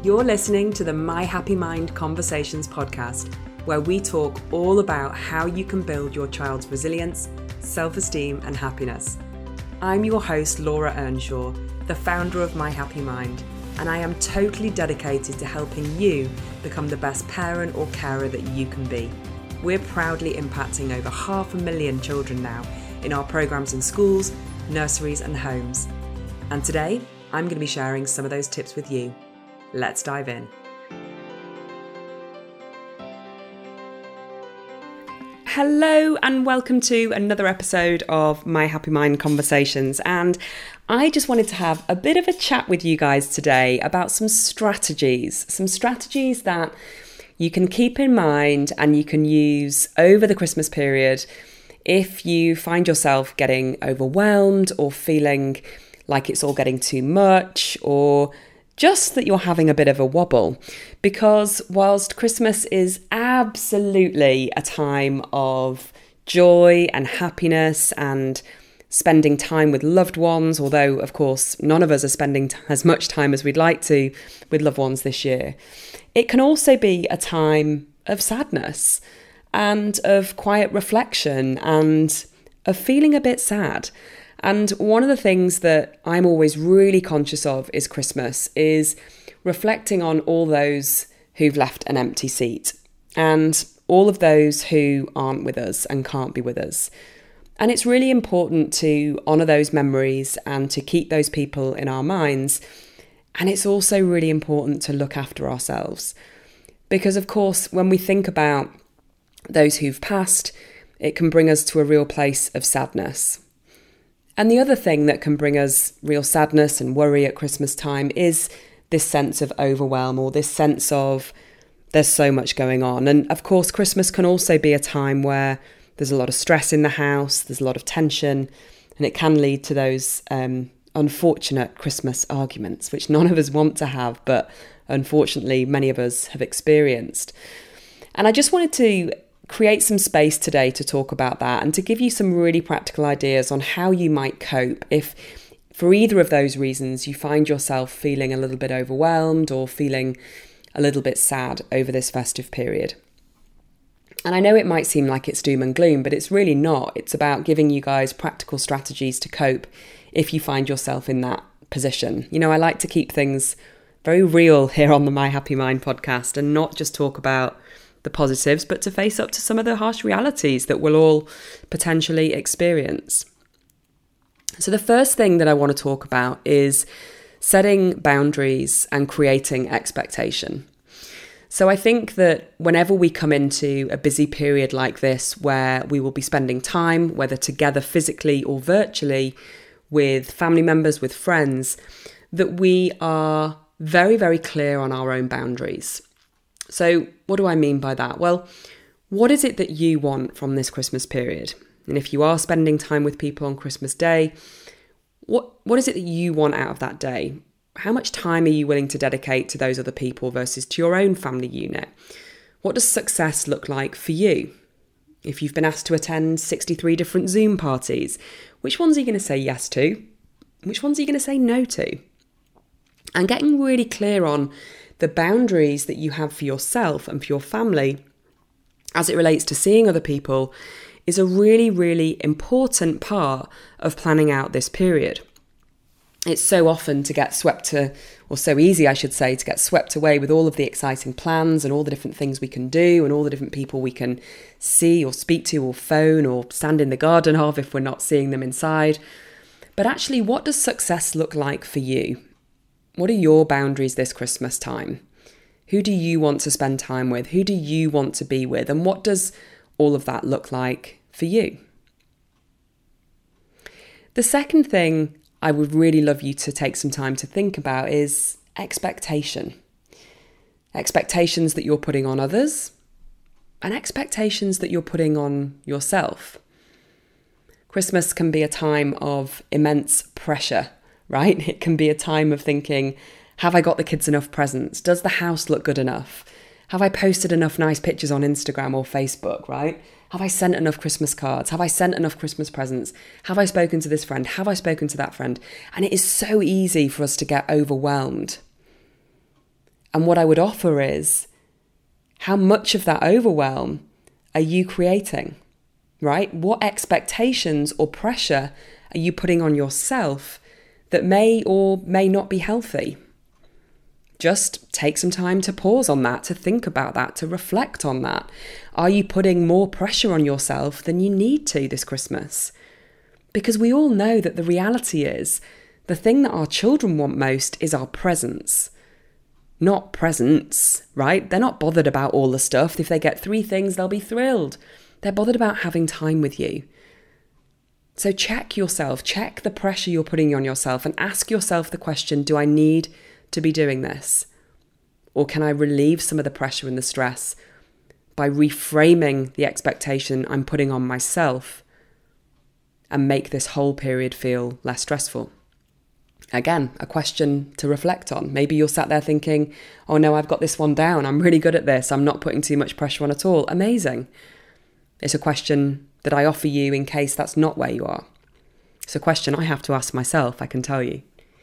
You're listening to the My Happy Mind Conversations podcast, where we talk all about how you can build your child's resilience, self-esteem, and happiness. I'm your host, Laura Earnshaw, the founder of My Happy Mind, and I am totally dedicated to helping you become the best parent or carer that you can be. We're proudly impacting over 500,000 children now in our programs in schools, nurseries, and homes. And today, I'm going to be sharing some of those tips with you. Let's dive in. Hello and welcome to another episode of My Happy Mind Conversations. And I just wanted to have a bit of a chat with you guys today about some strategies that you can keep in mind and you can use over the Christmas period if you find yourself getting overwhelmed or feeling like it's all getting too much, or just that you're having a bit of a wobble. Because whilst Christmas is absolutely a time of joy and happiness and spending time with loved ones, although of course none of us are spending as much time as we'd like to with loved ones this year, it can also be a time of sadness and of quiet reflection and of feeling a bit sad. And one of the things that I'm always really conscious of is Christmas, is reflecting on all those who've left an empty seat and all of those who aren't with us and can't be with us. And it's really important to honour those memories and to keep those people in our minds. And it's also really important to look after ourselves. Because of course, when we think about those who've passed, it can bring us to a real place of sadness. And the other thing that can bring us real sadness and worry at Christmas time is this sense of overwhelm, or this sense of there's so much going on. And of course, Christmas can also be a time where there's a lot of stress in the house, there's a lot of tension, and it can lead to those unfortunate Christmas arguments, which none of us want to have, but unfortunately many of us have experienced. And I just wanted to create some space today to talk about that and to give you some really practical ideas on how you might cope if, for either of those reasons, you find yourself feeling a little bit overwhelmed or feeling a little bit sad over this festive period. And I know it might seem like it's doom and gloom, but it's really not. It's about giving you guys practical strategies to cope if you find yourself in that position. You know, I like to keep things very real here on the My Happy Mind podcast and not just talk about the positives, but to face up to some of the harsh realities that we'll all potentially experience. So the first thing that I want to talk about is setting boundaries and creating expectation. So I think that whenever we come into a busy period like this, where we will be spending time, whether together physically or virtually, with family members, with friends, that we are very, very clear on our own boundaries. So what do I mean by that? Well, what is it that you want from this Christmas period? And if you are spending time with people on Christmas Day, what is it that you want out of that day? How much time are you willing to dedicate to those other people versus to your own family unit? What does success look like for you? If you've been asked to attend 63 different Zoom parties, which ones are you going to say yes to? Which ones are you going to say no to? And getting really clear on the boundaries that you have for yourself and for your family as it relates to seeing other people is a really, really important part of planning out this period. It's so often to get so easy, I should say, to get swept away with all of the exciting plans and all the different things we can do and all the different people we can see or speak to or phone or stand in the garden of if we're not seeing them inside. But actually, what does success look like for you? What are your boundaries this Christmas time? Who do you want to spend time with? Who do you want to be with? And what does all of that look like for you? The second thing I would really love you to take some time to think about is expectation. Expectations that you're putting on others and expectations that you're putting on yourself. Christmas can be a time of immense pressure, right? It can be a time of thinking, have I got the kids enough presents? Does the house look good enough? Have I posted enough nice pictures on Instagram or Facebook, right? Have I sent enough Christmas cards? Have I sent enough Christmas presents? Have I spoken to this friend? Have I spoken to that friend? And it is so easy for us to get overwhelmed. And what I would offer is, how much of that overwhelm are you creating, right? What expectations or pressure are you putting on yourself that may or may not be healthy? Just take some time to pause on that, to think about that, to reflect on that. Are you putting more pressure on yourself than you need to this Christmas? Because we all know that the reality is, the thing that our children want most is our presence. Not presents, right? They're not bothered about all the stuff. If they get 3 things, they'll be thrilled. They're bothered about having time with you. So check yourself, check the pressure you're putting on yourself, and ask yourself the question, do I need to be doing this? Or can I relieve some of the pressure and the stress by reframing the expectation I'm putting on myself and make this whole period feel less stressful? Again, a question to reflect on. Maybe you're sat there thinking, oh no, I've got this one down. I'm really good at this. I'm not putting too much pressure on at all. Amazing. It's a question that I offer you in case that's not where you are. It's a question I have to ask myself, I can tell you.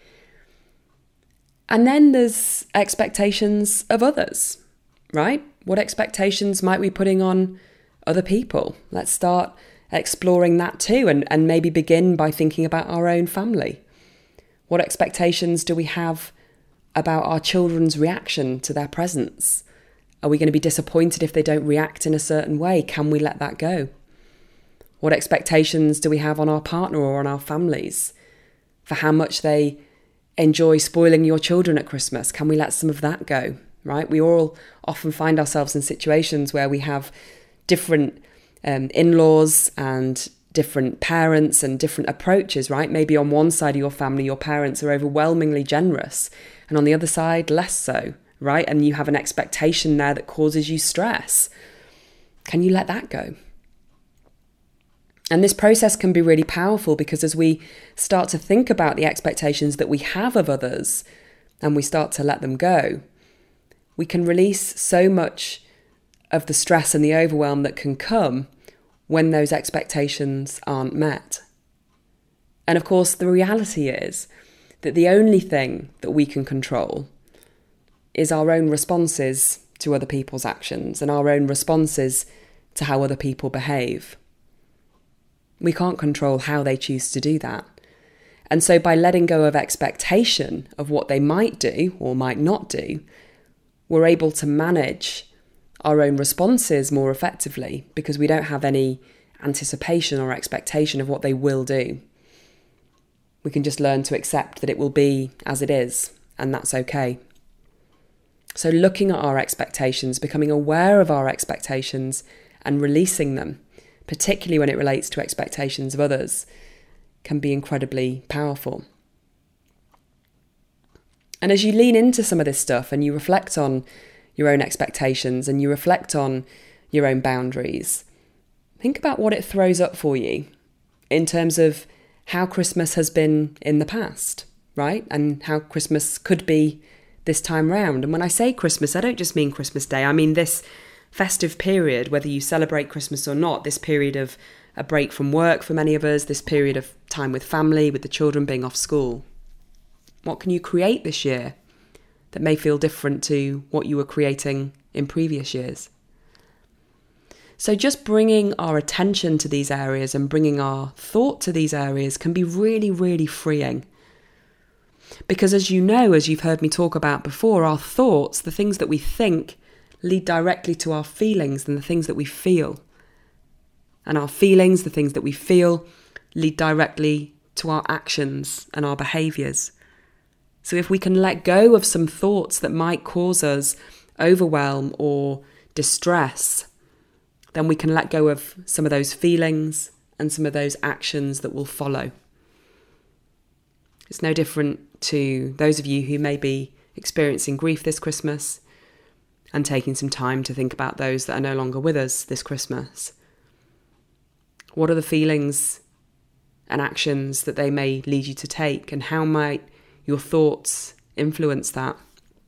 And then there's expectations of others, right? What expectations might we be putting on other people? Let's start exploring that too, and maybe begin by thinking about our own family. What expectations do we have about our children's reaction to their presents? Are we going to be disappointed if they don't react in a certain way? Can we let that go? What expectations do we have on our partner or on our families for how much they enjoy spoiling your children at Christmas? Can we let some of that go, right? We all often find ourselves in situations where we have different in-laws and different parents and different approaches, right? Maybe on one side of your family, your parents are overwhelmingly generous, and on the other side, less so, right? And you have an expectation there that causes you stress. Can you let that go? And this process can be really powerful because as we start to think about the expectations that we have of others and we start to let them go, we can release so much of the stress and the overwhelm that can come when those expectations aren't met. And of course, the reality is that the only thing that we can control is our own responses to other people's actions and our own responses to how other people behave. We can't control how they choose to do that. And so by letting go of expectation of what they might do or might not do, we're able to manage our own responses more effectively because we don't have any anticipation or expectation of what they will do. We can just learn to accept that it will be as it is, and that's okay. So looking at our expectations, becoming aware of our expectations and releasing them, particularly when it relates to expectations of others, can be incredibly powerful. And as you lean into some of this stuff and you reflect on your own expectations and you reflect on your own boundaries, think about what it throws up for you in terms of how Christmas has been in the past, right? And how Christmas could be this time round. And when I say Christmas, I don't just mean Christmas Day. I mean this festive period, whether you celebrate Christmas or not, this period of a break from work for many of us, this period of time with family, with the children being off school. What can you create this year that may feel different to what you were creating in previous years? So just bringing our attention to these areas and bringing our thought to these areas can be really, really freeing. Because as you know, as you've heard me talk about before, our thoughts, the things that we think, lead directly to our feelings and the things that we feel. And our feelings, the things that we feel, lead directly to our actions and our behaviours. So if we can let go of some thoughts that might cause us overwhelm or distress, then we can let go of some of those feelings and some of those actions that will follow. It's no different to those of you who may be experiencing grief this Christmas and taking some time to think about those that are no longer with us this Christmas. What are the feelings and actions that they may lead you to take, and how might your thoughts influence that?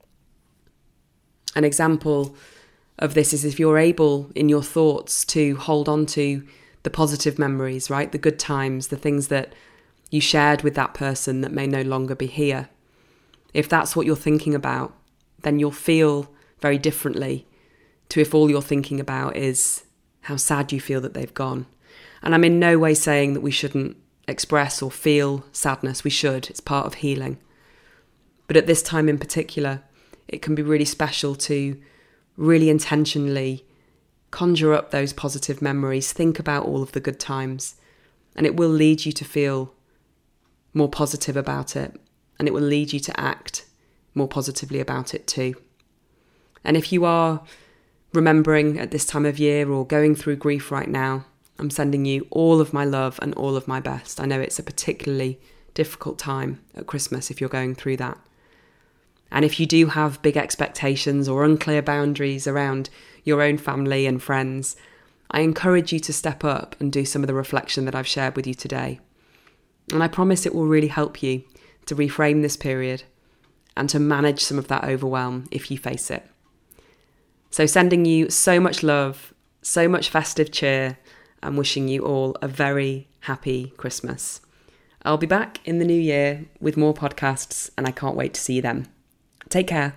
An example of this is if you're able in your thoughts to hold on to the positive memories, right? The good times, the things that you shared with that person that may no longer be here. If that's what you're thinking about, then you'll feel very differently to if all you're thinking about is how sad you feel that they've gone. And I'm in no way saying that we shouldn't express or feel sadness. We should. It's part of healing. But at this time in particular, it can be really special to really intentionally conjure up those positive memories, think about all of the good times, and it will lead you to feel more positive about it, and it will lead you to act more positively about it too. And if you are remembering at this time of year or going through grief right now, I'm sending you all of my love and all of my best. I know it's a particularly difficult time at Christmas if you're going through that. And if you do have big expectations or unclear boundaries around your own family and friends, I encourage you to step up and do some of the reflection that I've shared with you today. And I promise it will really help you to reframe this period and to manage some of that overwhelm if you face it. So sending you so much love, so much festive cheer, and wishing you all a very happy Christmas. I'll be back in the new year with more podcasts, and I can't wait to see you then. Take care.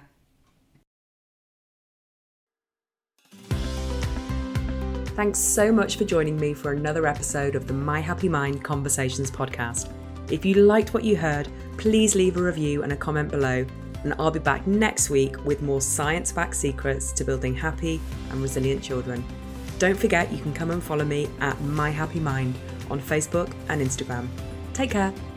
Thanks so much for joining me for another episode of the My Happy Mind Conversations podcast. If you liked what you heard, please leave a review and a comment below, and I'll be back next week with more science-backed secrets to building happy and resilient children. Don't forget you can come and follow me at My Happy Mind on Facebook and Instagram. Take care.